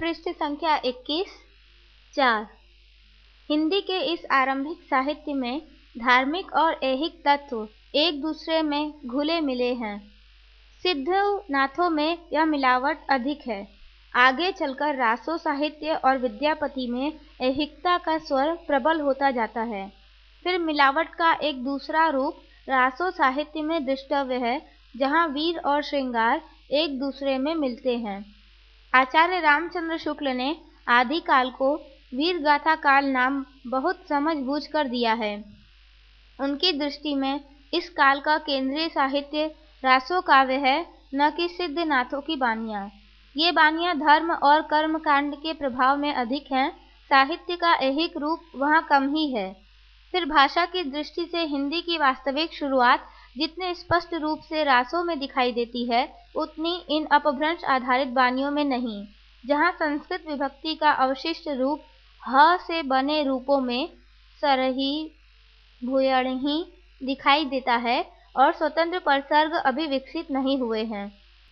पृष्ठ संख्या 21। 4। हिंदी के इस आरंभिक साहित्य में धार्मिक और ऐहिक तत्व एक दूसरे में घुले मिले हैं। सिद्धनाथों में यह मिलावट अधिक है। आगे चलकर रासो साहित्य और विद्यापति में ऐहिकता का स्वर प्रबल होता जाता है। फिर मिलावट का एक दूसरा रूप रासो साहित्य में दृष्टव्य है, जहाँ वीर और श्रृंगार एक दूसरे में मिलते हैं। आचार्य रामचंद्र शुक्ल ने आदिकाल को वीर गाथा काल नाम बहुत समझ-बूझ कर दिया है। उनकी दृष्टि में इस काल का केंद्रीय साहित्य रासो काव्य है, न कि सिद्धनाथों की बानियाँ। ये बानियाँ धर्म और कर्मकांड के प्रभाव में अधिक हैं, साहित्य का ऐहिक रूप वहाँ कम ही है। फिर भाषा की दृष्टि से हिंदी की वास्तविक शुरुआत जितने स्पष्ट रूप से रासों में दिखाई देती है, उतनी इन अपभ्रंश आधारित बानियों में नहीं, जहाँ संस्कृत विभक्ति का अवशिष्ट रूप ह से बने रूपों में सरही, भूयणही दिखाई देता है और स्वतंत्र परसर्ग अभी विकसित नहीं हुए हैं।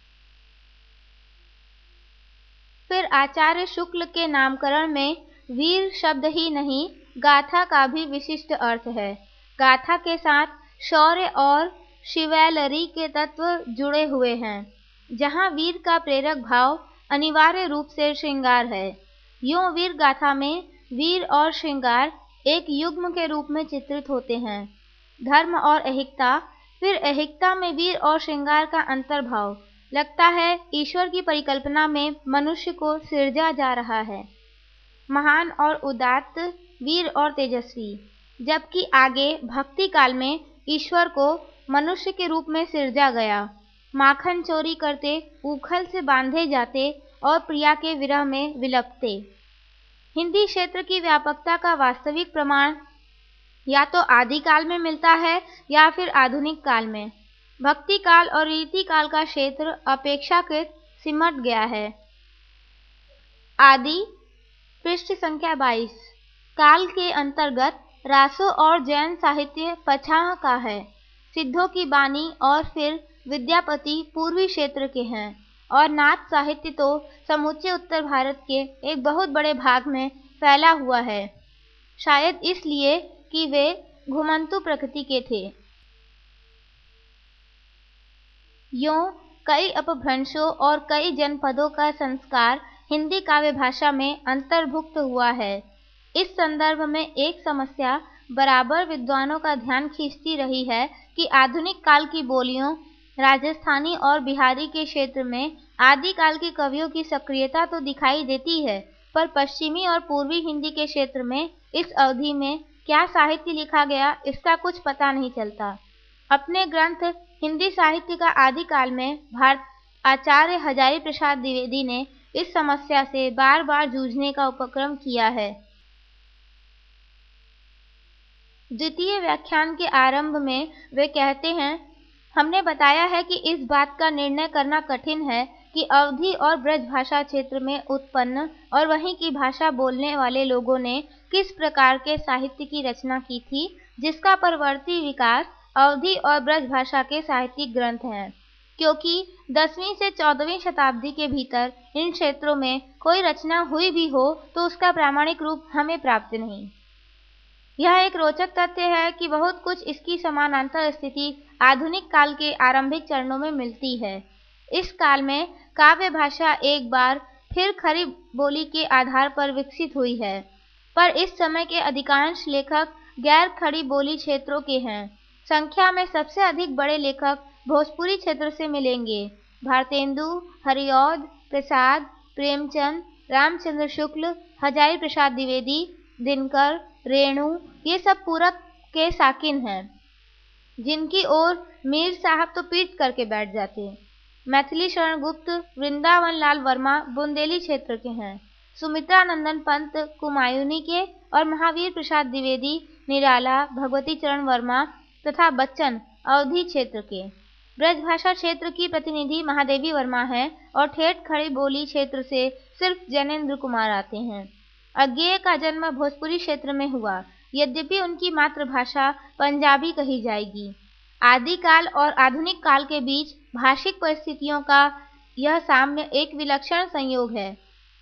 फिर आचार्य शुक्ल के नामकरण में वीर शब्द ही नहीं, गाथा का भी विशिष्ट अर्थ है। गाथा के साथ शौर्य और शिवैलरी के तत्व जुड़े हुए हैं, जहाँ वीर का प्रेरक भाव अनिवार्य रूप से श्रृंगार है। यूं वीर गाथा में वीर और श्रृंगार एक युग्म के रूप में चित्रित होते हैं। धर्म और ऐहिकता, फिर ऐहिकता में वीर और श्रृंगार का अंतर्भाव। लगता है ईश्वर की परिकल्पना में मनुष्य को सिरजा जा रहा है, महान और उदात्त, वीर और तेजस्वी, जबकि आगे भक्ति काल में ईश्वर को मनुष्य के रूप में सिरजा गया। माखन चोरी करते, उखल से बांधे जाते और प्रिया के विरह में विलपते। हिंदी क्षेत्र की व्यापकता का वास्तविक प्रमाण या तो आदिकाल में मिलता है या फिर आधुनिक काल में। भक्ति काल और रीति काल का क्षेत्र अपेक्षाकृत सिमट गया है। आदि पृष्ठ संख्या 22 काल के अंतर्गत रासो और जैन साहित्य पछाह का है। सिद्धों की बानी और फिर विद्यापति पूर्वी क्षेत्र के हैं और नाथ साहित्य तो समूचे उत्तर भारत के एक बहुत बड़े भाग में फैला हुआ है, शायद इसलिए कि वे घुमंतु प्रकृति के थे। यूं कई अपभ्रंशों और कई जनपदों का संस्कार हिंदी काव्य भाषा में अंतर्भुक्त हुआ है। इस संदर्भ में एक समस्या बराबर विद्वानों का ध्यान खींचती रही है कि आधुनिक काल की बोलियों राजस्थानी और बिहारी के क्षेत्र में आदिकाल के कवियों की सक्रियता तो दिखाई देती है, पर पश्चिमी और पूर्वी हिंदी के क्षेत्र में इस अवधि में क्या साहित्य लिखा गया, इसका कुछ पता नहीं चलता। अपने ग्रंथ हिंदी साहित्य का आदिकाल में आचार्य हजारी प्रसाद द्विवेदी ने इस समस्या से बार बार जूझने का उपक्रम किया है। द्वितीय व्याख्यान के आरंभ में वे कहते हैं, हमने बताया है कि इस बात का निर्णय करना कठिन है कि अवधी और ब्रज भाषा क्षेत्र में उत्पन्न और वहीं की भाषा बोलने वाले लोगों ने किस प्रकार के साहित्य की रचना की थी, जिसका परवर्ती विकास अवधी और ब्रज भाषा के साहित्यिक ग्रंथ हैं, क्योंकि 10वीं से 14वीं शताब्दी के भीतर इन क्षेत्रों में कोई रचना हुई भी हो तो उसका प्रामाणिक रूप हमें प्राप्त नहीं। यह एक रोचक तथ्य है कि बहुत कुछ इसकी समानांतर स्थिति आधुनिक काल के आरंभिक चरणों में मिलती है। इस काल में काव्य भाषा एक बार फिर खड़ी बोली के आधार पर विकसित हुई है, पर इस समय के अधिकांश लेखक गैर खड़ी बोली क्षेत्रों के हैं। संख्या में सबसे अधिक बड़े लेखक भोजपुरी क्षेत्र से मिलेंगे। भारतेंदु, हरिऔध प्रसाद, प्रेमचंद, रामचंद्र शुक्ल, हजारी प्रसाद द्विवेदी, दिनकर, रेणु, ये सब पूरब के साकिन हैं, जिनकी ओर मीर साहब तो पीट करके बैठ जाते। मैथिली शरण गुप्त, वृंदावन लाल वर्मा बुंदेली क्षेत्र के हैं। सुमित्रा नंदन पंत कुमायूनी के और महावीर प्रसाद द्विवेदी निराला, भगवती चरण वर्मा तथा बच्चन अवधी क्षेत्र के। ब्रजभाषा क्षेत्र की प्रतिनिधि महादेवी वर्मा हैं और ठेठ खड़ी बोली क्षेत्र से सिर्फ जैनेन्द्र कुमार आते हैं। अज्ञेय का जन्म भोजपुरी क्षेत्र में हुआ, यद्यपि उनकी मातृभाषा पंजाबी कही जाएगी। आदिकाल और आधुनिक काल के बीच भाषिक परिस्थितियों का यह साम्य एक विलक्षण संयोग है।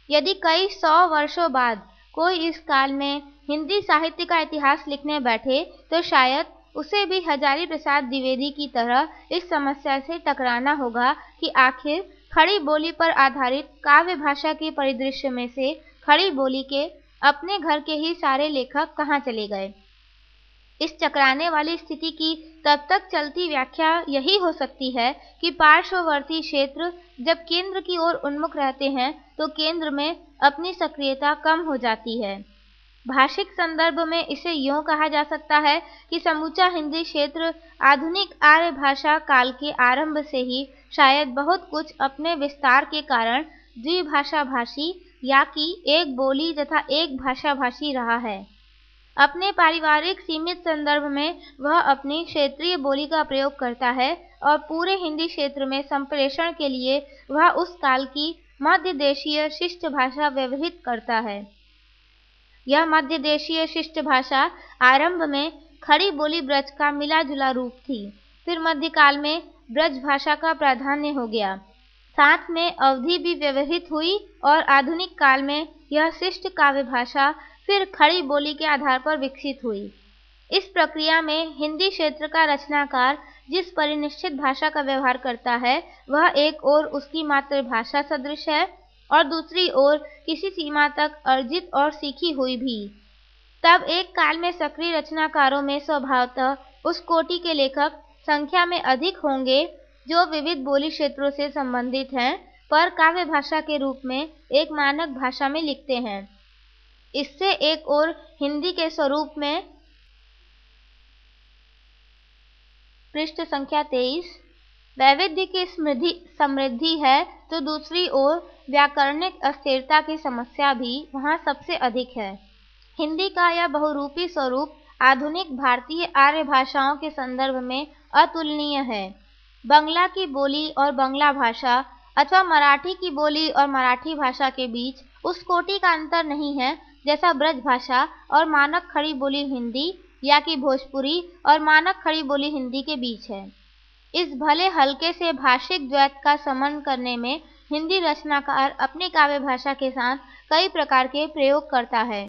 यदि कई 100 वर्षों बाद कोई इस काल में हिंदी साहित्य का इतिहास लिखने बैठे तो शायद उसे भी हजारी प्रसाद द्विवेदी की तरह इस समस्या से टकराना होगा कि आखिर खड़ी बोली पर आधारित काव्य भाषा के परिदृश्य में से खड़ी बोली के अपने घर के ही सारे लेखक कहाँ चले गए। इस चकराने वाली स्थिति की तब तक चलती व्याख्या यही हो सकती है कि पार्श्ववर्ती क्षेत्र जब केंद्र की ओर उन्मुख रहते हैं तो केंद्र में अपनी सक्रियता कम हो जाती है। भाषिक संदर्भ में इसे यूं कहा जा सकता है कि समूचा हिंदी क्षेत्र आधुनिक आर्य भाषा काल के आरंभ से ही शायद बहुत कुछ अपने विस्तार के कारण द्विभाषा भाषी या कि एक बोली तथा एक भाषा भाषी रहा है। अपने पारिवारिक सीमित संदर्भ में वह अपनी क्षेत्रीय बोली का प्रयोग करता है और पूरे हिंदी क्षेत्र में संप्रेषण के लिए वह उस काल की मध्य देशीय शिष्ट भाषा व्यवहित करता है। यह मध्य देशीय शिष्ट भाषा आरंभ में खड़ी बोली ब्रज का मिला जुला रूप थी, फिर मध्यकाल में ब्रज भाषा का प्राधान्य हो गया, साथ में अवधि भी व्यवहित हुई और आधुनिक काल में यह शिष्ट काव्य भाषा फिर खड़ी बोली के आधार पर विकसित हुई। इस प्रक्रिया में हिंदी क्षेत्र का रचनाकार जिस परिनिश्चित भाषा का व्यवहार करता है वह एक ओर उसकी मातृभाषा सदृश है और दूसरी ओर किसी सीमा तक अर्जित और सीखी हुई भी। तब एक काल में सक्रिय रचनाकारों में स्वभावतः उस कोटि के लेखक संख्या में अधिक होंगे जो विविध बोली क्षेत्रों से संबंधित हैं पर काव्य भाषा के रूप में एक मानक भाषा में लिखते हैं। इससे एक ओर हिंदी के स्वरूप में पृष्ठ संख्या 23 वैविध्य की समृद्धि है तो दूसरी ओर व्याकरणिक अस्थिरता की समस्या भी वहाँ सबसे अधिक है। हिंदी का यह बहुरूपी स्वरूप आधुनिक भारतीय आर्य भाषाओं के संदर्भ में अतुलनीय है। बंगला की बोली और बंगला भाषा अथवा मराठी की बोली और मराठी भाषा के बीच उस कोटि का अंतर नहीं है जैसा ब्रज भाषा और मानक खड़ी बोली हिंदी या कि भोजपुरी और मानक खड़ी बोली हिंदी के बीच है। इस भले हल्के से भाषिक द्वैत का समन करने में हिंदी रचनाकार अपनी काव्य भाषा के साथ कई प्रकार के प्रयोग करता है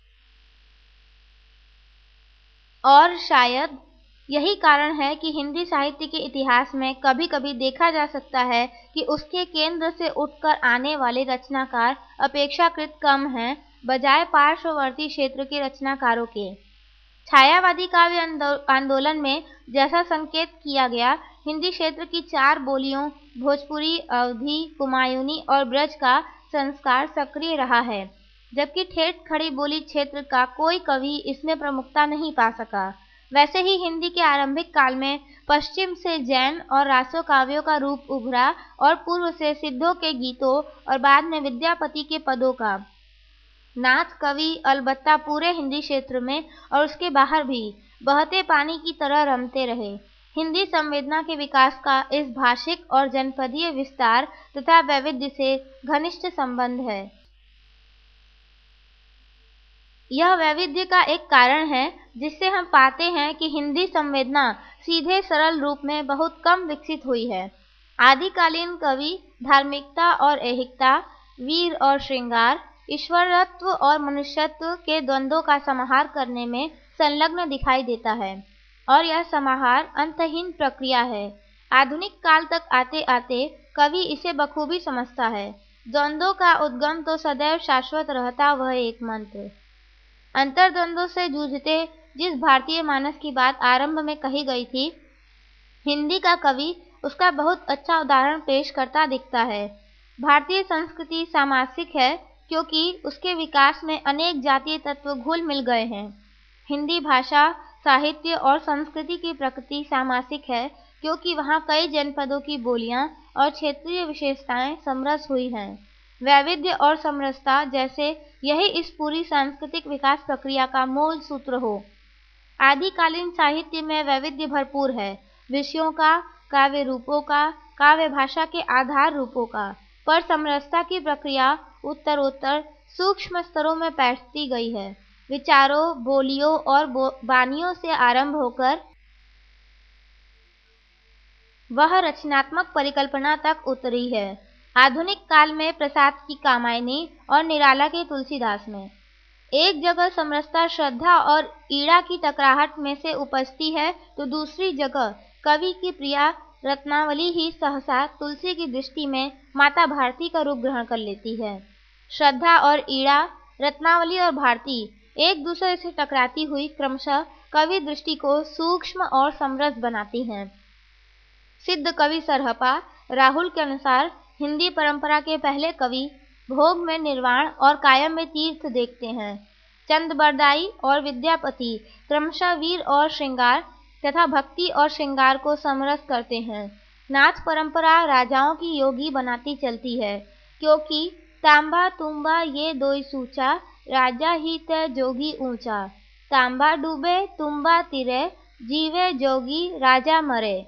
और शायद यही कारण है कि हिंदी साहित्य के इतिहास में कभी-कभी देखा जा सकता है कि उसके केंद्र से उठकर आने वाले रचनाकार अपेक्षाकृत कम हैं बजाय पार्श्ववर्ती क्षेत्र के रचनाकारों के। छायावादी काव्य आंदोलन में जैसा संकेत किया गया, हिंदी क्षेत्र की 4 बोलियों भोजपुरी, अवधी, कुमायूनी और ब्रज का संस्कार सक्रिय रहा है, जबकि ठेठ खड़ी बोली क्षेत्र का कोई कवि इसमें प्रमुखता नहीं पा सका। वैसे ही हिंदी के आरंभिक काल में पश्चिम से जैन और रासो काव्यों का रूप उभरा और पूर्व से सिद्धों के गीतों और बाद में विद्यापति के पदों का नाथ कवि अलबत्ता पूरे हिंदी क्षेत्र में और उसके बाहर भी बहते पानी की तरह रमते रहे। हिंदी संवेदना के विकास का इस भाषिक और जनपदीय विस्तार तथा वैविध्य से घनिष्ठ संबंध है। यह वैविध्य का एक कारण है जिससे हम पाते हैं कि हिंदी संवेदना सीधे सरल रूप में बहुत कम विकसित हुई है। आदिकालीन कवि धार्मिकता और ऐहिकता, वीर और श्रृंगार, ईश्वरत्व और मनुष्यत्व के द्वंद्वों का समाहार करने में संलग्न दिखाई देता है और यह समाहार अंतहीन प्रक्रिया है। आधुनिक काल तक आते आते कवि इसे बखूबी समझता है। द्वंद्वों का उद्गम तो सदैव शाश्वत रहता वह एक मंत्र। अंतर्द्वंद्वों से जूझते जिस भारतीय मानस की बात आरंभ में कही गई थी, हिंदी का कवि उसका बहुत अच्छा उदाहरण पेश करता दिखता है। भारतीय संस्कृति सामासिक है क्योंकि उसके विकास में अनेक जातीय तत्व घुल मिल गए हैं। हिंदी भाषा, साहित्य और संस्कृति की प्रकृति सामासिक है क्योंकि वहाँ कई जनपदों की बोलियां और क्षेत्रीय विशेषताएं समरस हुई हैं। वैविध्य और समरसता जैसे यही इस पूरी सांस्कृतिक विकास प्रक्रिया का मूल सूत्र हो। आदिकालीन साहित्य में वैविध्य भरपूर है, विषयों का, काव्य रूपों का, काव्य भाषा के आधार रूपों का, पर समरसता की प्रक्रिया उत्तरोत्तर सूक्ष्म स्तरों में बैठती गई है। विचारों, बोलियों और बानियों से आरंभ होकर वह रचनात्मक परिकल्पना तक उतरी है। आधुनिक काल में प्रसाद की कामायनी और निराला के तुलसीदास में। एक जगह समरसता श्रद्धा और ईड़ा की टकराहट में से उपजती है तो दूसरी जगह कवि की प्रिया रत्नावली ही सहसा तुलसी की दृष्टि में माता भारती का रूप ग्रहण कर लेती है। श्रद्धा और ईड़ा, रत्नावली और भारती एक दूसरे से टकराती हुई क्रमशः कवि दृष्टि को सूक्ष्म और समरस बनाती हैं। सिद्ध कवि सरहपा राहुल के अनुसार हिंदी परंपरा के पहले कवि भोग में निर्वाण और कायम में तीर्थ देखते हैं। चंदबरदाई और विद्यापति क्रमशः वीर और श्रृंगार तथा भक्ति और श्रृंगार को समरस करते हैं। नाथ परंपरा राजाओं की योगी बनाती चलती है, क्योंकि तांबा तुम्बा ये दोई सूचा, राजा ही तय जोगी ऊंचा। तांबा डूबे तुम्बा तिरे, जीवे जोगी राजा मरे।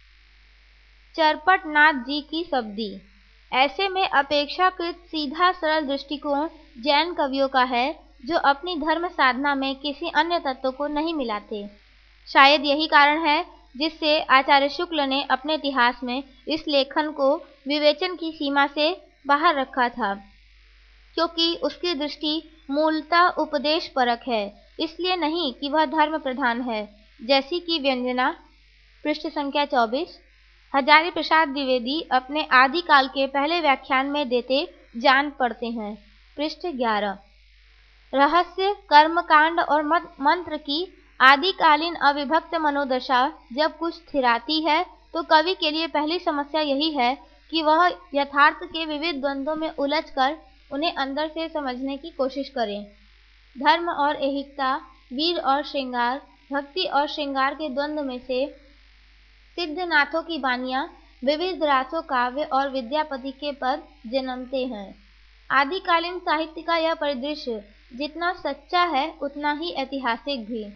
चरपट नाथ जी की शब्दी। ऐसे में अपेक्षाकृत सीधा सरल दृष्टिकोण जैन कवियों का है, जो अपनी धर्म साधना में किसी अन्य तत्व को नहीं मिलाते। शायद यही कारण है जिससे आचार्य शुक्ल ने अपने इतिहास में इस लेखन को विवेचन की सीमा से बाहर रखा था, क्योंकि उसकी दृष्टि मूलतः उपदेश परक है, इसलिए नहीं कि वह धर्म प्रधान है। जैसी कि व्यंजना पृष्ठ संख्या 24 हजारी प्रसाद द्विवेदी अपने आदिकाल के पहले व्याख्यान में देते जान पड़ते हैं। पृष्ठ 11 रहस्य कर्मकांड और मंत्र की आदिकालीन अविभक्त मनोदशा जब कुछ स्थिराती है तो कवि के लिए पहली समस्या यही है कि वह यथार्थ के विविध द्वंद्वों में उलझकर उन्हें अंदर से समझने की कोशिश करें। धर्म और ऐहिकता, वीर और श्रृंगार, भक्ति और श्रृंगार के द्वंद्व में से सिद्धनाथों की बानियां विविध रासों काव्य और विद्यापति के पद जन्मते हैं। आदिकालीन साहित्य का यह परिदृश्य जितना सच्चा है उतना ही ऐतिहासिक भी।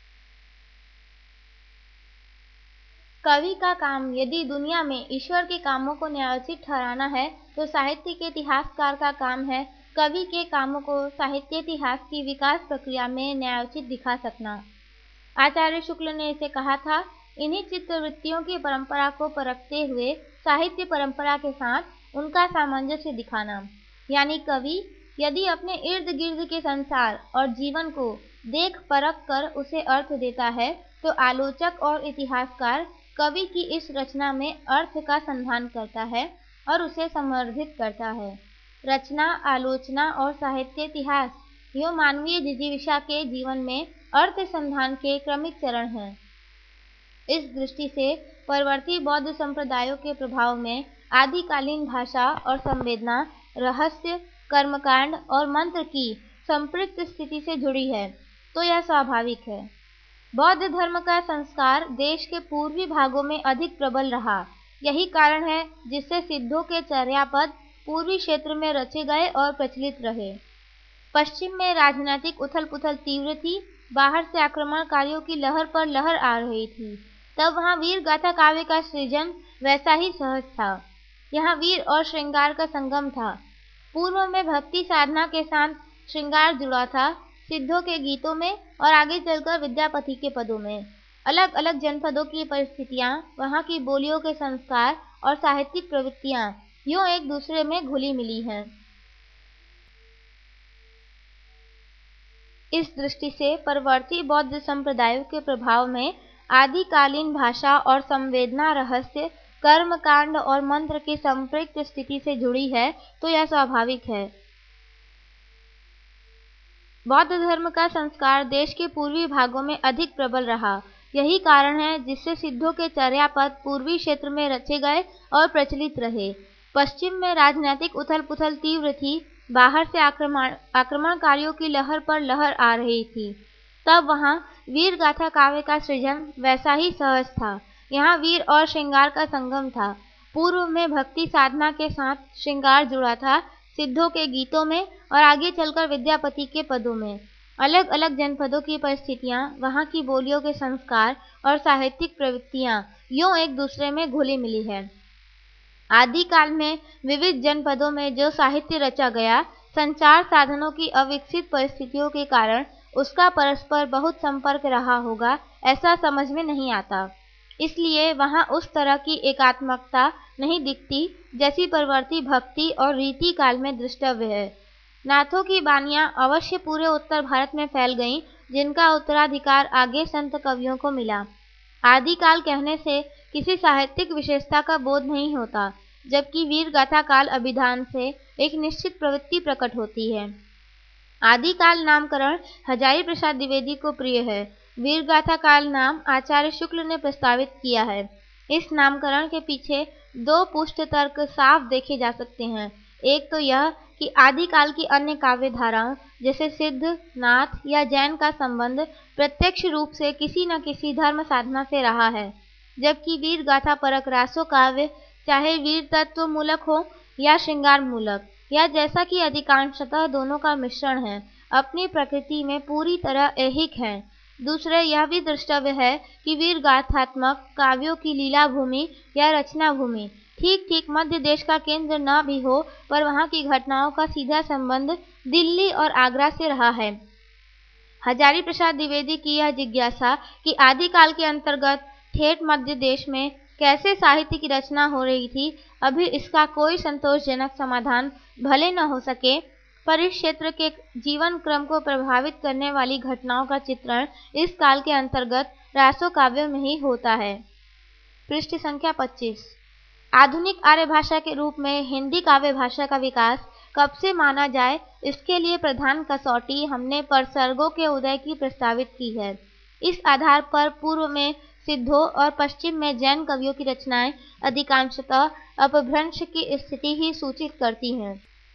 कवि का काम यदि दुनिया में ईश्वर के कामों को न्यायोचित ठहराना है, तो साहित्य के इतिहासकार का काम है कवि के कामों को साहित्य इतिहास की विकास प्रक्रिया में न्यायोचित दिखा सकना। आचार्य शुक्ल ने इसे कहा था, इन्हीं चित्तवृत्तियों की परंपरा को परखते हुए साहित्य परंपरा के साथ उनका सामंजस्य दिखाना। यानी कवि यदि अपने इर्द गिर्द के संसार और जीवन को देख परख कर उसे अर्थ देता है, तो आलोचक और इतिहासकार कवि की इस रचना में अर्थ का संधान करता है और उसे समर्थित करता है। रचना, आलोचना और साहित्य इतिहास यो मानवीय जिजीविषा के जीवन में अर्थ संधान के क्रमिक चरण हैं। इस दृष्टि से परवर्ती बौद्ध संप्रदायों के प्रभाव में आदिकालीन भाषा और संवेदना रहस्य, कर्मकांड और मंत्र की संपृक्त स्थिति से जुड़ी है, तो यह स्वाभाविक है। बौद्ध धर्म का संस्कार देश के पूर्वी भागों में अधिक प्रबल रहा। यही कारण है जिससे सिद्धों के चर्यापद पूर्वी क्षेत्र में रचे गए और प्रचलित रहे। पश्चिम में राजनीतिक उथल पुथल तीव्र थी, बाहर से आक्रमणकारियों की लहर पर लहर आ रही थी। तब वहाँ वीर गाथा काव्य का सृजन वैसा ही सहज था। यहाँ वीर और श्रृंगार का संगम था। पूर्व में भक्ति साधना के साथ श्रृंगार जुड़ा था, सिद्धों के गीतों में और आगे चलकर विद्यापति के पदों में। अलग अलग जनपदों की परिस्थितियाँ, वहाँ की बोलियों के संस्कार और साहित्यिक प्रवृत्तियाँ यूँ एक दूसरे में घुली मिली हैं। इस दृष्टि से परवर्ती बौद्ध संप्रदायों के प्रभाव में आदिकालीन भाषा और संवेदना रहस्य, कर्मकांड और मंत्र की संपृक्त स्थिति से जुड़ी है, तो यह स्वाभाविक है। बौद्ध धर्म का संस्कार देश के पूर्वी भागों में अधिक प्रबल रहा। यही कारण है जिससे सिद्धों के चर्यापद पूर्वी क्षेत्र में रचे गए और प्रचलित रहे। पश्चिम में राजनीतिक उथल पुथल तीव्र थी, बाहर से आक्रमणकारियों की लहर पर लहर आ रही थी। तब वहाँ वीर गाथा काव्य का सृजन वैसा ही सहज था। यहाँ वीर और श्रृंगार का संगम था। पूर्व में भक्ति साधना के साथ श्रृंगार जुड़ा था, सिद्धों के गीतों में और आगे चलकर विद्यापति के पदों में। अलग अलग जनपदों की परिस्थितियाँ, वहाँ की बोलियों के संस्कार और साहित्यिक प्रवृत्तियाँ यूँ एक दूसरे में घुली मिली है। आदिकाल में विविध जनपदों में जो साहित्य रचा गया, संचार साधनों की अविकसित परिस्थितियों के कारण उसका परस्पर बहुत संपर्क रहा होगा, ऐसा समझ में नहीं आता। इसलिए वहाँ उस तरह की एकात्मकता नहीं दिखती जैसी परवर्ती भक्ति और रीति काल में दृष्टव्य है। नाथों की बानियां अवश्य पूरे उत्तर भारत में फैल गईं, जिनका उत्तराधिकार आगे संत कवियों को मिला। आदिकाल कहने से किसी साहित्यिक विशेषता का बोध नहीं होता, जबकि वीर गाथा काल अभिधान से एक निश्चित प्रवृत्ति प्रकट होती है। आदिकाल नामकरण हजारी प्रसाद द्विवेदी को प्रिय है। वीर गाथा काल नाम आचार्य शुक्ल ने प्रस्तावित किया है। इस नामकरण के पीछे दो पुष्ट तर्क साफ देखे जा सकते हैं। एक तो यह कि आदिकाल की अन्य काव्य धाराओं जैसे सिद्ध, नाथ या जैन का संबंध प्रत्यक्ष रूप से किसी न किसी धर्म साधना से रहा है, जबकि वीर गाथा परक रासो काव्य चाहे वीर तत्व मूलक हो या श्रृंगार मूलक, या जैसा कि अधिकांशतः दोनों का मिश्रण है, अपनी प्रकृति में पूरी तरह ऐहिक हैं। दूसरे यह भी दृष्टव्य है कि वीर गाथात्मक काव्यों की लीला भूमि या रचना भूमि ठीक ठीक मध्य देश का केंद्र न भी हो, पर वहाँ की घटनाओं का सीधा संबंध दिल्ली और आगरा से रहा है। हजारी प्रसाद द्विवेदी की यह जिज्ञासा कि आदिकाल के अंतर्गत ठेठ मध्य देश में कैसे साहित्य की रचना हो रही थी, अभी इसका कोई संतोषजनक समाधान भले न हो सके, पर इस क्षेत्र के जीवन क्रम को प्रभावित करने वाली घटनाओं का चित्रण इस काल के अंतर्गत रासो काव्य में ही होता है। पृष्ठ संख्या 25। आधुनिक आर्य भाषा के रूप में हिंदी काव्य भाषा का विकास कब से माना जाए, इसके लिए प्रधान कसौटी हमने परसर्गों के उदय की प्रस्तावित की है। इस आधार पर पूर्व में सिद्धों और पश्चिम में जैन कवियों की रचनाएं अधिकांशतः अपभ्रंश की स्थिति ही सूचित करती हैं।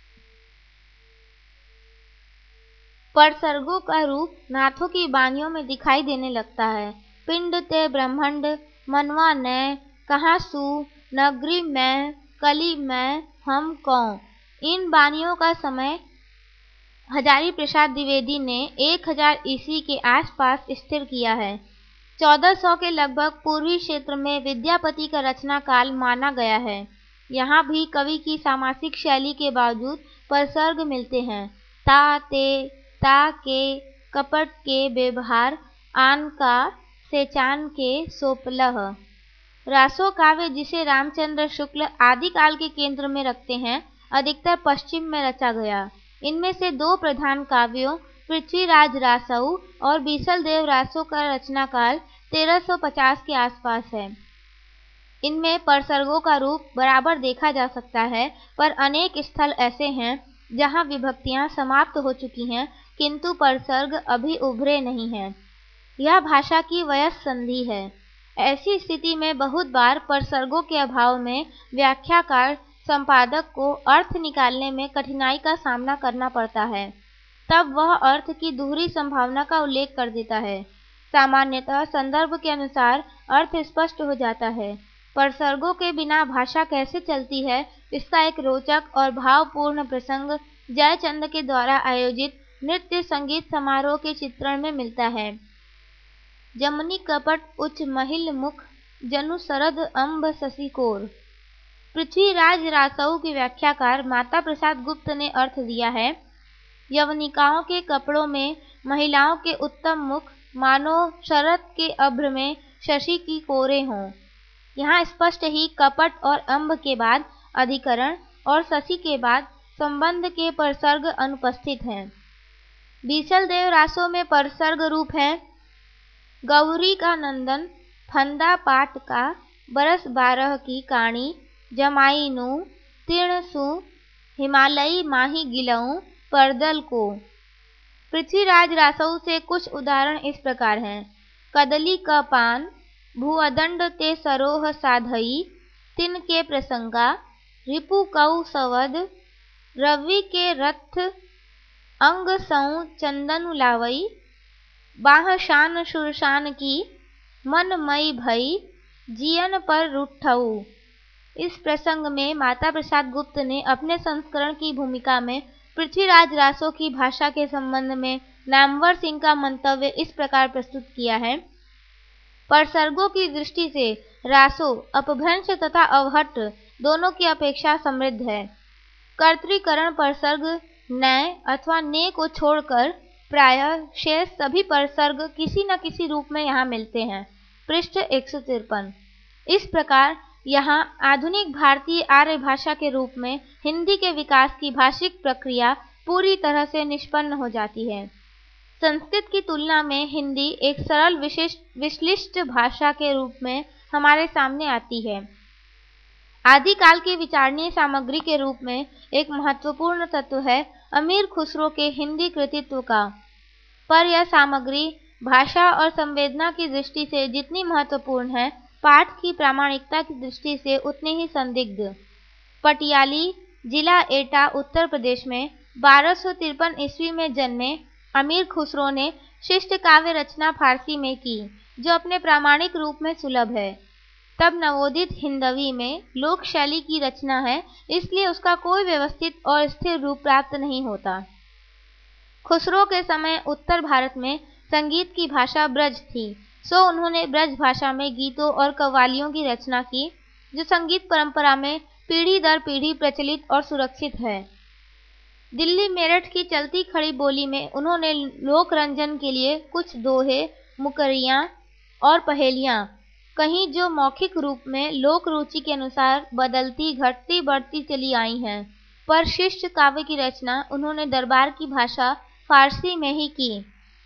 परसर्गों का रूप नाथों की बानियों में दिखाई देने लगता है। पिंड ते ब्रह्मंड, मनवा ने, कहाँ सू, नगरी में, कली में, हम कौं। इन बानियों का समय हजारी प्रसाद द्विवेदी ने 1000 ईस्वी के आसपास स्थिर किया है। 1400 के लगभग पूर्वी क्षेत्र में विद्यापति का रचना काल माना गया है। यहाँ भी कवि की सामासिक शैली के बावजूद परसर्ग मिलते हैं। ता, ते, ता के, कपट के व्यवहार, आन का, सेचान के, सोपलह। रासो काव्य जिसे रामचंद्र शुक्ल आदिकाल के केंद्र में रखते हैं, अधिकतर पश्चिम में रचा गया। इनमें से दो प्रधान काव्यों पृथ्वीराज रासऊ और बीसल देव रासो का रचना काल 1350 के आसपास है। इनमें परसर्गों का रूप बराबर देखा जा सकता है, पर अनेक स्थल ऐसे हैं जहां विभक्तियां समाप्त हो चुकी हैं, किंतु परसर्ग अभी उभरे नहीं हैं। यह भाषा की वयस्क संधि है। ऐसी स्थिति में बहुत बार परसर्गों के अभाव में व्याख्याकार संपादक को अर्थ निकालने में कठिनाई का सामना करना पड़ता है। तब वह अर्थ की दोहरी संभावना का उल्लेख कर देता है। सामान्यतः संदर्भ के अनुसार अर्थ स्पष्ट हो जाता है। परसर्गों के बिना भाषा कैसे चलती है, इसका एक रोचक और भावपूर्ण प्रसंग जयचंद के द्वारा आयोजित नृत्य संगीत समारोह के चित्रण में मिलता है। जमनी कपट उच्च महिल मुख, जनु सरद अम्ब शशिकोर। पृथ्वीराज रासऊ की व्याख्याकार माता प्रसाद गुप्त ने अर्थ दिया है, यवनिकाओं के कपड़ों में महिलाओं के उत्तम मुख, मानो शरद के अभ्र में शशि की कोरे हों। यहाँ स्पष्ट ही कपट और अम्ब के बाद अधिकरण और शशि के बाद संबंध के परसर्ग अनुपस्थित हैं। बीसल देव रासो में परसर्ग रूप है, गौरी का नंदन, फंदा पाट का, बरस 12 की काणी, जमाई नु, तीर्ण सु, हिमालयी माही गिलऊं, परदल को। पृथ्वीराज रासऊ से कुछ उदाहरण इस प्रकार हैं। कदली का पान, भूअदंड ते सरोह साधई, तिन के प्रसंगा, रिपु कऊ सवद, रवि के रथ, अंग सऊ चंदन लावई, बाह शान सुरशान की, मन मई भई, जियन पर रुठऊ। इस प्रसंग में माता प्रसाद गुप्त ने अपने संस्करण की भूमिका में पृथ्वीराज रासो की भाषा के संबंध में नामवर सिंह का मंतव्य इस प्रकार प्रस्तुत किया है। परसर्गों की दृष्टि से रासो अपभ्रंश तथा अवहट्ट दोनों की अपेक्षा समृद्ध है। कर्तृकरण परसर्ग नय अथवा ने को छोड़कर प्रायः शेष सभी परसर्ग किसी न किसी रूप में यहाँ मिलते हैं। पृष्ठ 153। इस प्रकार यहाँ आधुनिक भारतीय आर्य भाषा के रूप में हिंदी के विकास की भाषिक प्रक्रिया पूरी तरह से निष्पन्न हो जाती है। संस्कृत की तुलना में हिंदी एक सरल विश्लिष्ट भाषा के रूप में हमारे सामने आती है। आदिकाल की विचारणीय सामग्री के रूप में एक महत्वपूर्ण तत्व है अमीर खुसरो के हिंदी कृतित्व का, पर यह सामग्री भाषा और संवेदना की दृष्टि से जितनी महत्वपूर्ण है, पाठ की प्रामाणिकता की दृष्टि से उतनी ही संदिग्ध। पटियाली, जिला एटा, उत्तर प्रदेश में 1253 ईस्वी में जन्मे अमीर खुसरो ने शिष्ट काव्य रचना फारसी में की, जो अपने प्रामाणिक रूप में सुलभ है। तब नवोदित हिंदवी में लोक शैली की रचना है, इसलिए उसका कोई व्यवस्थित और स्थिर रूप प्राप्त नहीं होता। खुसरो के समय उत्तर भारत में संगीत की भाषा ब्रज थी, सो उन्होंने ब्रज भाषा में गीतों और कव्वालियों की रचना की, जो संगीत परंपरा में पीढ़ी दर पीढ़ी प्रचलित और सुरक्षित है। दिल्ली मेरठ की चलती खड़ी बोली में उन्होंने लोक रंजन के लिए कुछ दोहे, मुकरियाँ और पहेलियाँ कहीं, जो मौखिक रूप में लोक रुचि के अनुसार बदलती घटती बढ़ती चली आई हैं, पर शिष्ट काव्य की रचना उन्होंने दरबार की भाषा फारसी में ही की,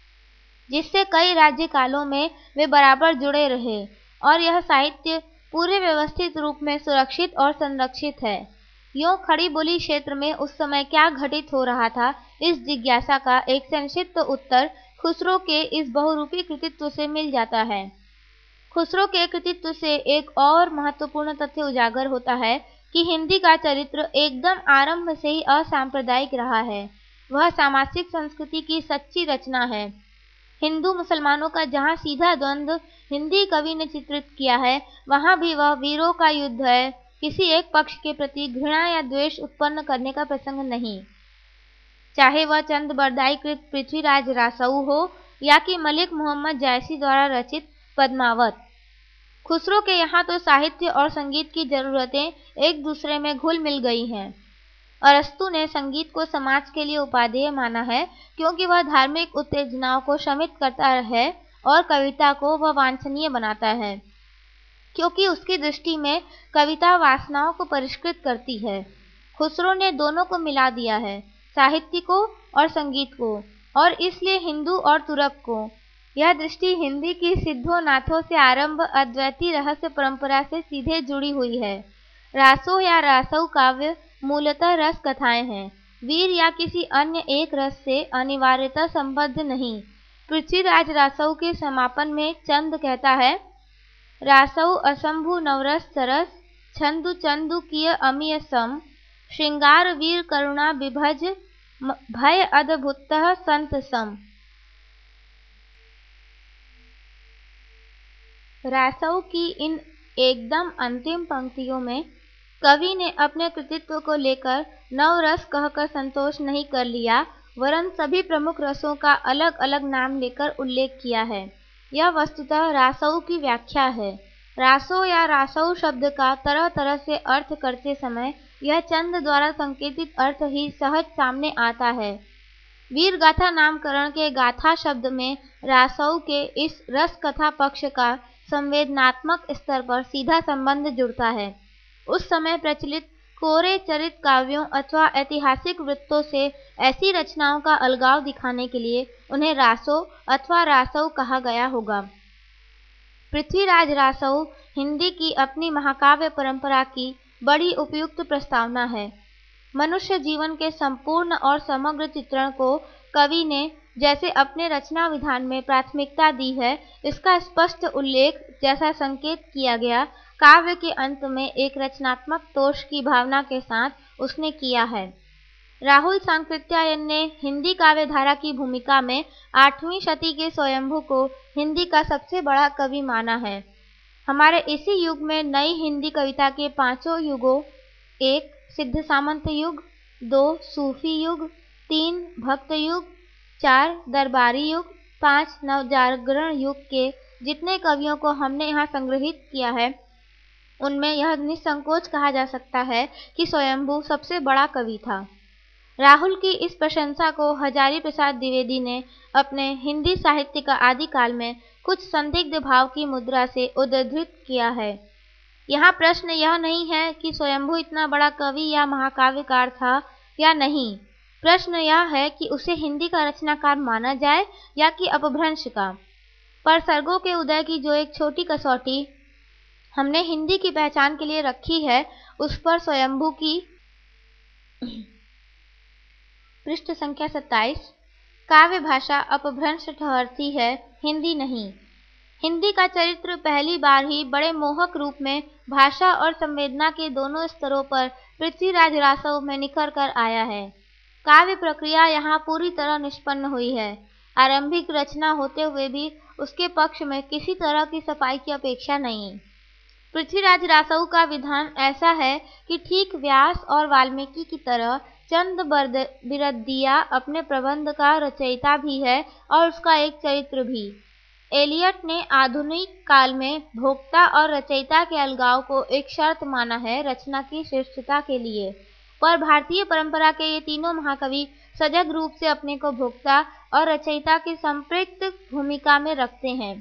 जिससे कई राज्य कालों में वे बराबर जुड़े रहे और यह साहित्य पूरे व्यवस्थित रूप में सुरक्षित और संरक्षित है। यूँ खड़ी बोली क्षेत्र में उस समय क्या घटित हो रहा था, इस जिज्ञासा का एक संक्षिप्त उत्तर खुसरो के इस बहुरूपी कृतित्व से मिल जाता है। खुसरो के कृतित्व से एक और महत्वपूर्ण तथ्य उजागर होता है कि हिंदी का चरित्र एकदम आरंभ से ही असांप्रदायिक रहा है। वह सामाजिक संस्कृति की सच्ची रचना है। हिंदू मुसलमानों का जहाँ सीधा द्वंद्व हिंदी कवि ने चित्रित किया है, वहाँ भी वह वीरों का युद्ध है, किसी एक पक्ष के प्रति घृणा या द्वेष उत्पन्न करने का प्रसंग नहीं। चाहे वह चंद बरदाईकृत पृथ्वीराज रासऊ हो या कि मलिक मोहम्मद जायसी द्वारा रचित पद्मावत। खुसरो के यहाँ तो साहित्य और संगीत की जरूरतें एक दूसरे में घुल मिल गई हैं। अरस्तु ने संगीत को समाज के लिए उपादेय माना है, क्योंकि वह धार्मिक उत्तेजनाओं को शमित करता है और कविता को वह वांछनीय बनाता है, क्योंकि उसकी दृष्टि में कविता वासनाओं को परिष्कृत करती है। खुसरो ने दोनों को मिला दिया है, साहित्य को और संगीत को, और इसलिए हिंदू और तुरक को। यह दृष्टि हिंदी की सिद्धों नाथों से आरंभ अद्वैती रहस्य परंपरा से सीधे जुड़ी हुई है। रासो या रासव काव्य मूलतः रस कथाएं हैं, वीर या किसी अन्य एक रस से अनिवार्यता संबद्ध नहीं। पृथ्वीराज रासव के समापन में चंद कहता है, रासव असंभु नवरस सरस, छंदु चंदु किय अमीय सम, श्रृंगार वीर करुणा विभज, भय अद्भुतः संत सम। रासव की इन एकदम अंतिम पंक्तियों में कवि ने अपने कृतित्व को लेकर नवरस कहकर संतोष नहीं कर लिया, वरन सभी प्रमुख रसों का अलग अलग नाम लेकर उल्लेख किया है। यह वस्तुतः रासव की व्याख्या है। रासो या रासव शब्द का तरह तरह से अर्थ करते समय यह चंद द्वारा संकेतित अर्थ ही सहज सामने आता है। वीर गाथा नामकरण के गाथा शब्द में रासव के इस रस कथा पक्ष का संवेदनात्मक स्तर पर सीधा संबंध जुड़ता है। उस समय प्रचलित कोरे चरित काव्यों अथवा ऐतिहासिक वृत्तों से ऐसी रचनाओं का अलगाव दिखाने के लिए उन्हें रासो अथवा रासव कहा गया होगा। पृथ्वीराज रासव हिंदी की अपनी महाकाव्य परंपरा की बड़ी उपयुक्त प्रस्तावना है। मनुष्य जीवन के संपूर्ण और समग्र चित्रण को कवि ने जैसे अपने रचना विधान में प्राथमिकता दी है, इसका स्पष्ट उल्लेख, जैसा संकेत किया गया, काव्य के अंत में एक रचनात्मक तोष की भावना के साथ उसने किया है। राहुल सांकृत्यायन ने हिंदी काव्य धारा की भूमिका में 8वीं शती के स्वयंभू को हिंदी का सबसे बड़ा कवि माना है। हमारे इसी युग में नई हिंदी कविता के 5 युगों, 1 सिद्ध सामंत युग, 2 सूफी युग, 3 भक्त युग, 4 दरबारी युग, 5 नवजागरण युग के जितने कवियों को हमने यहाँ संग्रहित किया है, उनमें यह निसंकोच कहा जा सकता है कि स्वयंभू सबसे बड़ा कवि था। राहुल की इस प्रशंसा को हजारी प्रसाद द्विवेदी ने अपने हिंदी साहित्य का आदिकाल में कुछ संदिग्ध भाव की मुद्रा से उद्धृत किया है। यहाँ प्रश्न यह नहीं है कि स्वयंभू इतना बड़ा कवि या महाकाव्यकार था या नहीं, प्रश्न यह है कि उसे हिंदी का रचनाकार माना जाए या कि अपभ्रंश का। पर सर्गों के उदय की जो एक छोटी कसौटी हमने हिंदी की पहचान के लिए रखी है, उस पर स्वयंभू की पृष्ठ संख्या 27 काव्य भाषा अपभ्रंश ठहरती है, हिंदी नहीं। हिंदी का चरित्र पहली बार ही बड़े मोहक रूप में भाषा और संवेदना के दोनों स्तरों पर पृथ्वीराज रासव में निखर कर आया है। काव्य प्रक्रिया यहाँ पूरी तरह निष्पन्न हुई है। आरंभिक रचना होते हुए भी उसके पक्ष में किसी तरह की सफाई की अपेक्षा नहीं। पृथ्वीराज रासव का विधान ऐसा है कि ठीक व्यास और वाल्मीकि की तरह चंद बिरदिया अपने प्रबंध का रचयिता भी है और उसका एक चरित्र भी। एलियट ने आधुनिक काल में भोक्ता और रचयिता के अलगाव को एक शर्त माना है रचना की श्रेष्ठता के लिए, पर भारतीय परंपरा के ये तीनों महाकवि सजग रूप से अपने को भोक्ता और रचयिता की संपृक्त भूमिका में रखते हैं।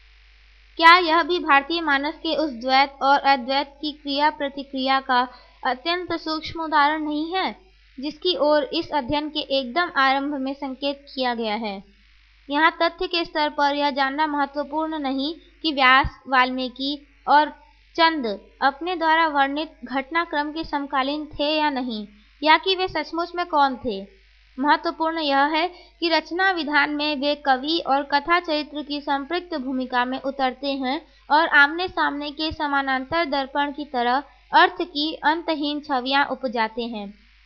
क्या यह भी भारतीय मानस के उस द्वैत और अद्वैत की क्रिया प्रतिक्रिया का अत्यंत सूक्ष्म उदाहरण नहीं है, जिसकी ओर इस अध्ययन के एकदम आरंभ में संकेत किया गया है। यहाँ तथ्य के स्तर पर यह जानना महत्वपूर्ण नहीं कि व्यास, वाल्मीकि और चंद अपने द्वारा वर्णित घटनाक्रम के समकालीन थे या नहीं, या कि वे सचमुच में कौन थे। महत्वपूर्ण यह है कि रचना विधान में वे कवि और कथा चरित्र की संपृक्त भूमिका में उतरते हैं और आमने सामने के समानांतर दर्पण की तरह अर्थ की अंतहीन छवियां उपजाते हैं।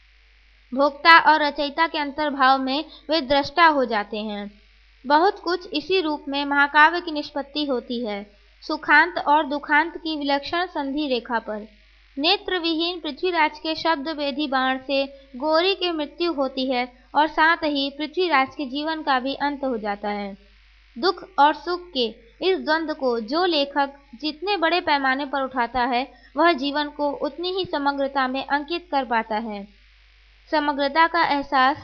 भोक्ता और रचयिता के अंतर्भाव में वे दृष्टा हो जाते हैं। बहुत कुछ इसी रूप में महाकाव्य की निष्पत्ति होती है, सुखांत और दुखांत की विलक्षण संधि रेखा पर। नेत्र विहीन पृथ्वीराज के शब्द वेधी बाण से गौरी की मृत्यु होती है और साथ ही पृथ्वीराज के जीवन का भी अंत हो जाता है। दुख और सुख के इस द्वंद्व को जो लेखक जितने बड़े पैमाने पर उठाता है, वह जीवन को उतनी ही समग्रता में अंकित कर पाता है। समग्रता का एहसास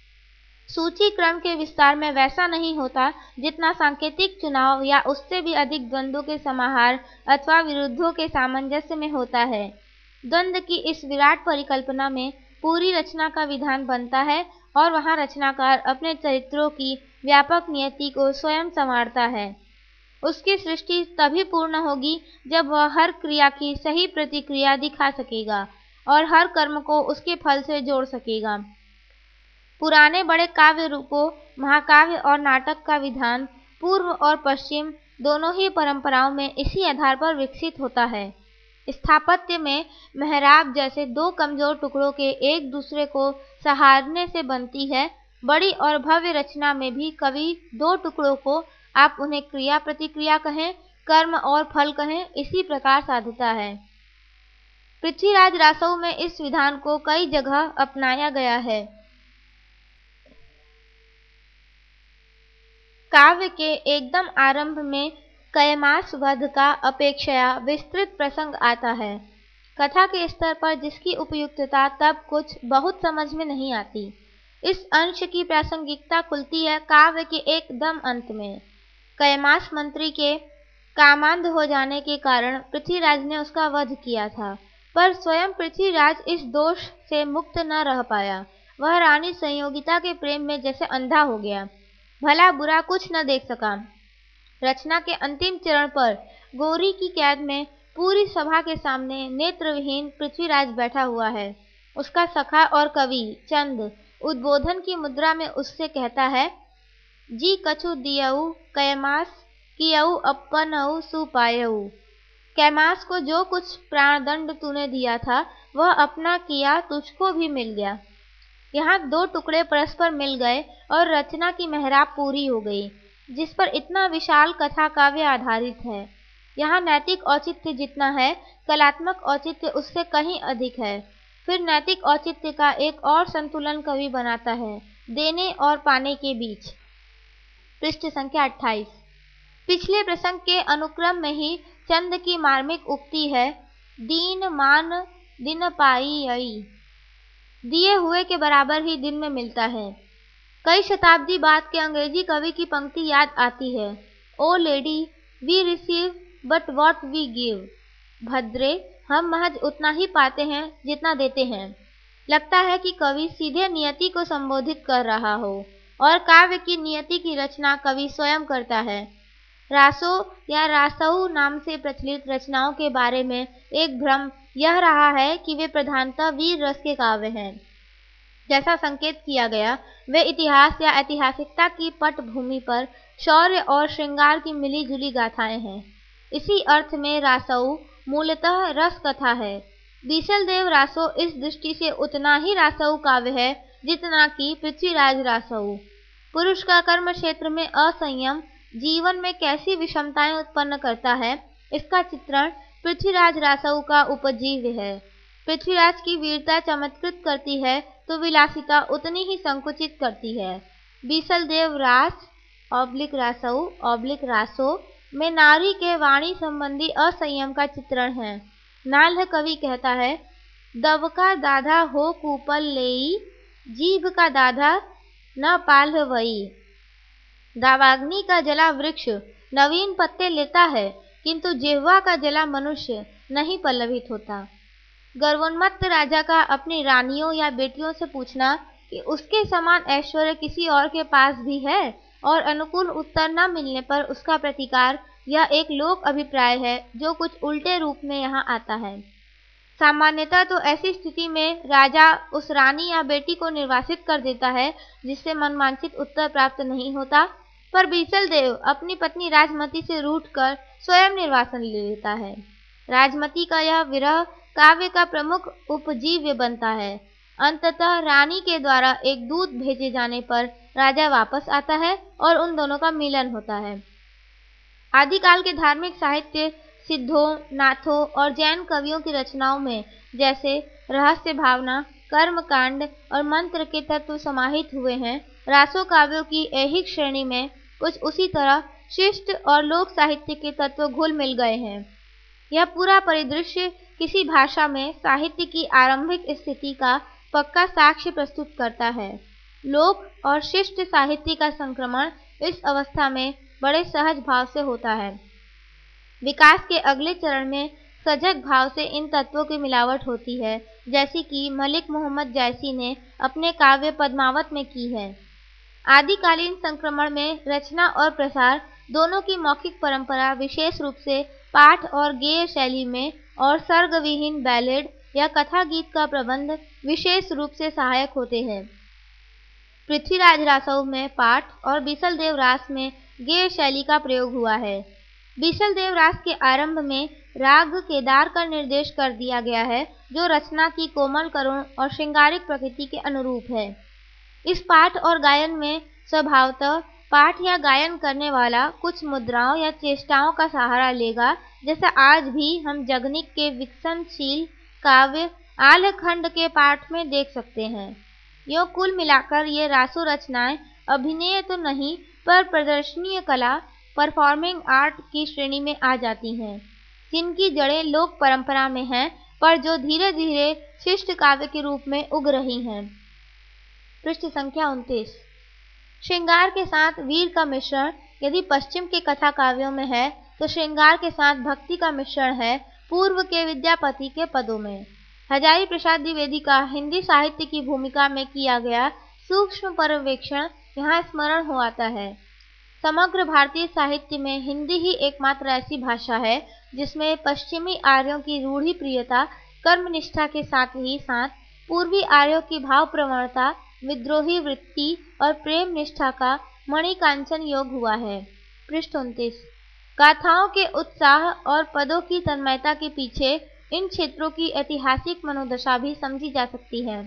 सूची क्रम के विस्तार में वैसा नहीं होता जितना सांकेतिक चुनाव या उससे भी अधिक द्वंद्वों के समाहार अथवा विरुद्धों के सामंजस्य में होता है। द्वंद्व की इस विराट परिकल्पना में पूरी रचना का विधान बनता है और वहाँ रचनाकार अपने चरित्रों की व्यापक नियति को स्वयं संवारता है। उसकी सृष्टि तभी पूर्ण होगी जब वह हर क्रिया की सही प्रतिक्रिया दिखा सकेगा और हर कर्म को उसके फल से जोड़ सकेगा। पुराने बड़े काव्य रूपों महाकाव्य और नाटक का विधान पूर्व और पश्चिम दोनों ही परंपराओं में इसी आधार पर विकसित होता है। स्थापत्य में मेहराब जैसे दो कमजोर टुकड़ों के एक दूसरे को सहारने से बनती है, बड़ी और भव्य रचना में भी कवि दो टुकड़ों को, आप उन्हें क्रिया प्रतिक्रिया कहें, कर्म और फल कहें, इसी प्रकार साधता है। पृथ्वीराज रासव में इस विधान को कई जगह अपनाया गया है। काव्य के एकदम आरंभ में कैमास वध का अपेक्षया विस्तृत प्रसंग आता है। कथा के स्तर पर जिसकी उपयुक्तता तब कुछ बहुत समझ में नहीं आती। इस अंश की प्रासंगिकता खुलती है काव्य के एकदम अंत में। कैमास मंत्री के कामांध हो जाने के कारण पृथ्वीराज ने उसका वध किया था, पर स्वयं पृथ्वीराज इस दोष से मुक्त न रह पाया। वह रानी संयोगिता के प्रेम में जैसे अंधा हो गया, भला बुरा कुछ न देख सका। रचना के अंतिम चरण पर गौरी की कैद में पूरी सभा के सामने नेत्रविहीन पृथ्वीराज बैठा हुआ है। उसका सखा और कवि चंद उद्बोधन की मुद्रा में उससे कहता है, जी कछु दियऊ कैमास कियऊ अपनऊ सुपायऊ। कैमास को जो कुछ प्राणदंड तूने दिया था वह अपना किया तुझको भी मिल गया। यहाँ दो टुकड़े परस्पर मिल गए और रचना की मेहराब पूरी हो गई, जिस पर इतना विशाल कथा काव्य आधारित है। यहाँ नैतिक औचित्य जितना है, कलात्मक औचित्य उससे कहीं अधिक है। फिर नैतिक औचित्य का एक और संतुलन कवि बनाता है, देने और पाने के बीच। पृष्ठ संख्या 28। पिछले प्रसंग के अनुक्रम में ही चंद की मार्मिक उक्ति है, दीन मान दिन पाई आई। दिए हुए के बराबर ही दिन में मिलता है। कई शताब्दी बाद के अंग्रेजी कवि की पंक्ति याद आती है, O lady we receive but what we give. भद्रे, हम महज उतना ही पाते हैं जितना देते हैं। लगता है कि कवि सीधे नियति को संबोधित कर रहा हो और काव्य की नियति की रचना कवि स्वयं करता है। रासो या रासऊ नाम से प्रचलित रचनाओं के बारे में एक भ्रम यह रहा है कि वे प्रधानतः वीर रस के काव्य हैं। जैसा संकेत किया गया, वे इतिहास या ऐतिहासिकता की पटभूमि पर शौर्य और श्रृंगार की मिली-जुली गाथाएं हैं। इसी अर्थ में रासऊ मूलतः रस कथा है। बीसलदेव रासो इस दृष्टि से उतना ही रासऊ काव्य है जितना कि पृथ्वीराज रासऊ। पुरुष का कर्म क्षेत्र में असंयम जीवन में कैसी विषमताएं उत्पन्न करता है, इसका चित्रण पृथ्वीराज रासऊ का उपजीव्य है। पृथ्वीराज की वीरता चमत्कृत करती है तो विलासिता उतनी ही संकुचित करती है। बीसलदेव रास रासऊ रासो में नारी के वाणी संबंधी असंयम का चित्रण है। नाल्ह कवि कहता है, दव का दाधा हो कूपल लेई, जीभ का दाधा न पाल्ह वई। दावाग्नि का जला वृक्ष नवीन पत्ते लेता है, किंतु जिह्वा का जला मनुष्य नहीं पल्लवित होता। गर्वोन्मत्त राजा का अपनी रानियों या बेटियों से पूछना कि उसके समान ऐश्वर्य किसी और के पास भी है और अनुकूल उत्तर न मिलने पर उसका प्रतिकार यह एक लोक अभिप्राय है जो कुछ उल्टे रूप में यहाँ आता है। सामान्यतः तो ऐसी स्थिति में राजा उस रानी या बेटी को निर्वासित कर देता है जिससे मनवांछित उत्तर प्राप्त नहीं होता, पर बीसलदेव अपनी पत्नी राजमती से रूठकर स्वयं निर्वासन ले लेता है। राजमती का यह विरह काव्य का प्रमुख उपजीव्य बनता है। अंततः रानी के द्वारा एक दूत भेजे जाने पर राजा वापस आता है और उन दोनों का मिलन होता है। आदिकाल के धार्मिक साहित्य सिद्धों, नाथों और जैन कवियों की रचनाओं में जैसे रहस्य भावना, कर्मकांड और मंत्र के तत्व समाहित हुए हैं, रासो काव्यों की ऐहिक श्रेणी में कुछ उसी तरह शिष्ट और लोक साहित्य के तत्व घुल मिल गए हैं। यह पूरा परिदृश्य किसी भाषा में साहित्य की आरंभिक स्थिति का पक्का साक्ष्य प्रस्तुत करता है। लोक और शिष्ट साहित्य का संक्रमण इस अवस्था में बड़े सहज भाव से होता है। विकास के अगले चरण में सजग भाव से इन तत्वों की मिलावट होती है, जैसी कि मलिक मोहम्मद जैसी ने अपने काव्य पद्मावत में की है। आदिकालीन संक्रमण में रचना और प्रसार दोनों की मौखिक परंपरा विशेष रूप से पाठ और गेय शैली में और सर्गविहीन बैलेड या कथा गीत का प्रबंध विशेष रूप से सहायक होते हैं। पृथ्वीराज रासऊ में पाठ और बीसलदेव रास में गेय शैली का प्रयोग हुआ है। बीसलदेव रास के आरंभ में राग केदार का निर्देश कर दिया गया है, जो रचना की कोमल करुण और श्रृंगारिक प्रकृति के अनुरूप है। इस पाठ और गायन में स्वभावतः पाठ या गायन करने वाला कुछ मुद्राओं या चेष्टाओं का सहारा लेगा, जैसा आज भी हम जगनिक के विकसनशील काव्य आल्हखंड के पाठ में देख सकते हैं। यो कुल मिलाकर ये रासो रचनाएं अभिनय तो नहीं पर प्रदर्शनीय कला परफॉर्मिंग आर्ट की श्रेणी में आ जाती हैं, जिनकी जड़ें लोक परंपरा में हैं पर जो धीरे धीरे शिष्ट काव्य के रूप में उग रही हैं। पृष्ठ संख्या 29। श्रृंगार के साथ वीर का मिश्रण यदि पश्चिम के कथा काव्यों में है, तो श्रृंगार के साथ भक्ति का मिश्रण है पूर्व के विद्यापति के पदों में। हजारी प्रसाद द्विवेदी का हिंदी साहित्य की भूमिका में किया गया सूक्ष्म पर्यवेक्षण यहाँ स्मरण हो आता है। समग्र भारतीय साहित्य में हिंदी ही एकमात्र ऐसी भाषा है जिसमें पश्चिमी आर्यों की रूढ़ि प्रियता कर्मनिष्ठा के साथ ही साथ पूर्वी आर्यों की भाव प्रवणता, विद्रोही वृत्ति और प्रेम निष्ठा का मणिकांचन योग हुआ है। पृष्ठ 29। गाथाओं के उत्साह और पदों की तन्मयता के पीछे इन क्षेत्रों की ऐतिहासिक मनोदशा भी समझी जा सकती है।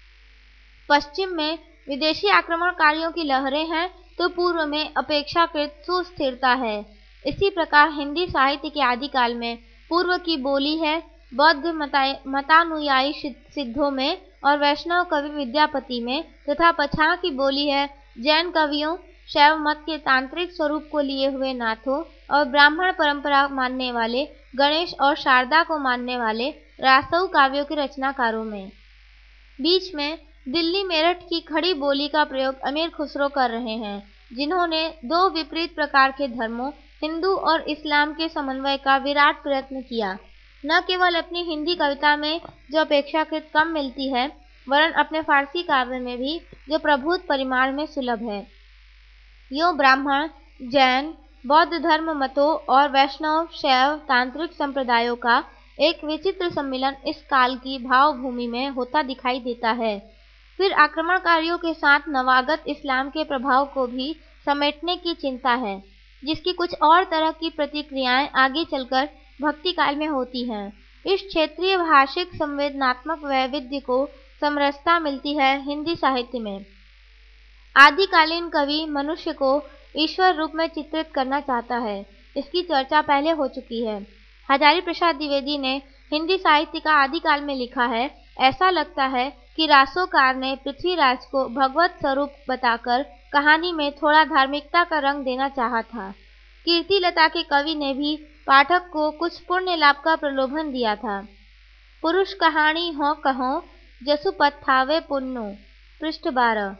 पश्चिम में विदेशी आक्रमणकारियों की लहरें हैं, तो पूर्व में अपेक्षाकृत सुस्थिरता है। इसी प्रकार हिंदी साहित्य के आदिकाल में पूर्व की बोली है बौद्ध मतानुयायी सिद्धों में और वैष्णव कवि विद्यापति में, तथा पछाड़ की बोली है जैन कवियों, शैव मत के तांत्रिक स्वरूप को लिए हुए नाथों और ब्राह्मण परंपरा मानने वाले गणेश और शारदा को मानने वाले रासऊ काव्यों के रचनाकारों में। बीच में दिल्ली मेरठ की खड़ी बोली का प्रयोग अमीर खुसरो कर रहे हैं, जिन्होंने दो विपरीत प्रकार के धर्मों हिंदू और इस्लाम के समन्वय का विराट प्रयत्न किया। न केवल अपनी हिंदी कविता में जो अपेक्षाकृत कम मिलती है, वरन अपने फारसी काव्य में भी जो प्रभुत परिमाण में सुलभ है। यूँ ब्राह्मण, जैन, बौद्ध धर्म मतों और वैष्णव, शैव, तांत्रिक संप्रदायों का एक विचित्र सम्मिलन इस काल की भावभूमि में होता दिखाई देता है। फिर आक्रमणकारियों के साथ नवागत इस्लाम के प्रभाव को भी समेटने की चिंता है, जिसकी कुछ और तरह की प्रतिक्रियाएं आगे चलकर भक्ति काल में होती हैं। इस क्षेत्रीय भाषिक संवेदनात्मक वैविध्य को समरसता मिलती है हिंदी साहित्य में। आदिकालीन कवि मनुष्य को ईश्वर रूप में चित्रित करना चाहता है, इसकी चर्चा पहले हो चुकी है। हजारी प्रसाद द्विवेदी ने हिंदी साहित्य का आदिकाल में लिखा है, ऐसा लगता है कि रासोकार ने पृथ्वीराज को भगवत स्वरूप बताकर कहानी में थोड़ा धार्मिकता का रंग देना चाहा था। कीर्तिलता के कवि ने भी पाठक को कुछ पुण्य लाभ का प्रलोभन दिया था। पुरुष कहानी हो कहो जसु पथावे पुन्नु, पृष्ठ 12।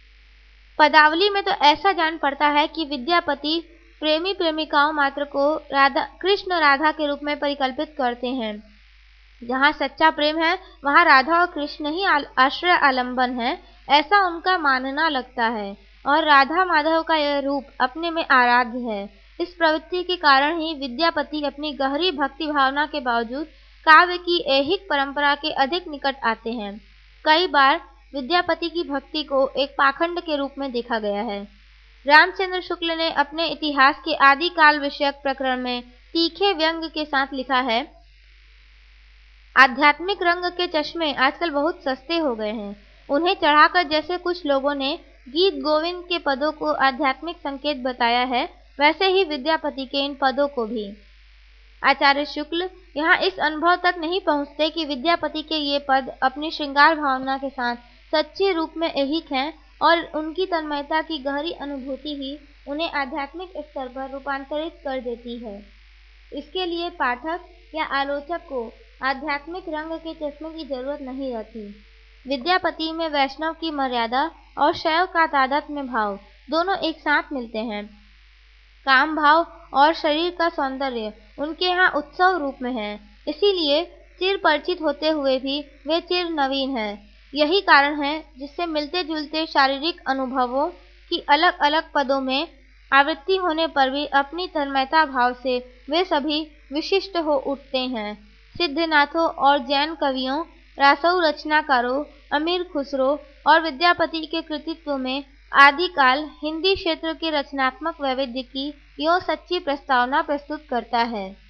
पदावली में तो ऐसा जान पड़ता है कि विद्यापति प्रेमी प्रेमिकाओं मात्र को कृष्ण राधा के रूप में परिकल्पित करते हैं। जहाँ सच्चा प्रेम है वहाँ राधा और कृष्ण ही आश्रय आलंबन है, ऐसा उनका मानना लगता है, और राधा माधव का यह रूप अपने में आराध्य है। इस प्रवृत्ति के कारण ही विद्यापति अपनी गहरी भक्ति भावना के बावजूद काव्य की ऐहिक परंपरा के अधिक निकट आते हैं। कई बार विद्यापति की भक्ति को एक पाखंड के रूप में देखा गया है। रामचंद्र शुक्ल ने अपने इतिहास के आदिकाल विषयक प्रकरण में तीखे व्यंग के साथ लिखा है, आध्यात्मिक रंग के चश्मे आजकल बहुत सस्ते हो गए हैं। उन्हें चढ़ाकर जैसे कुछ लोगों ने गीत गोविंद के पदों को आध्यात्मिक संकेत बताया है, वैसे ही विद्यापति के इन पदों को भी। आचार्य शुक्ल यहाँ इस अनुभव तक नहीं पहुँचते कि विद्यापति के ये पद अपनी श्रृंगार भावना के साथ सच्चे रूप में ऐहिक हैं, और उनकी तन्मयता की गहरी अनुभूति ही उन्हें आध्यात्मिक स्तर पर रूपांतरित कर देती है। इसके लिए पाठक या आलोचक को आध्यात्मिक रंग के चश्मे की जरूरत नहीं रहती। विद्यापति में वैष्णव की मर्यादा और शैव का तादात्म्य भाव दोनों एक साथ मिलते हैं। काम भाव और शरीर का सौंदर्य उनके यहाँ उत्सव रूप में है, इसीलिए चिर परिचित होते हुए भी वे चिर नवीन हैं। यही कारण है जिससे मिलते जुलते शारीरिक अनुभवों की अलग अलग पदों में आवृत्ति होने पर भी अपनी तन्मयता भाव से वे सभी विशिष्ट हो उठते हैं। सिद्धनाथों और जैन कवियों, रासौ रचनाकारों, अमीर खुसरो और विद्यापति के कृतित्व में आदिकाल हिंदी क्षेत्र के रचनात्मक वैविध्य की यो सच्ची प्रस्तावना प्रस्तुत करता है।